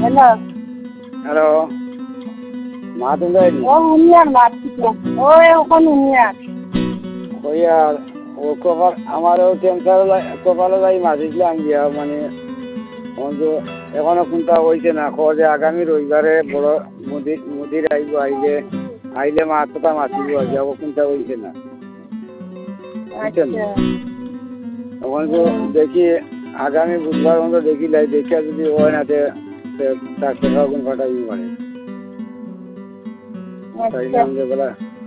hello hello মা তুমি ও উনিয়ার মারছিলাম ও ওখানে উনিয়ার ওই আর ও কপাল আমারও ক্যান্সার কপালে যাই মাঝিছিলাম গিয়া মানে তো এখনো কোনটা হয়েছে না যে আগামী রবিবারে বড় মুদির আইব আইলে মা কথা মাতিব যাব কোনটা হয়েছে না বুঝছেন আচ্ছা তখন তো দেখি আগামী বুধবার মতো দেখি লাই দেখিয়া যদি হয় না তার টাকা গুণ ফাটাই মানে তাই না আচ্ছা বেলা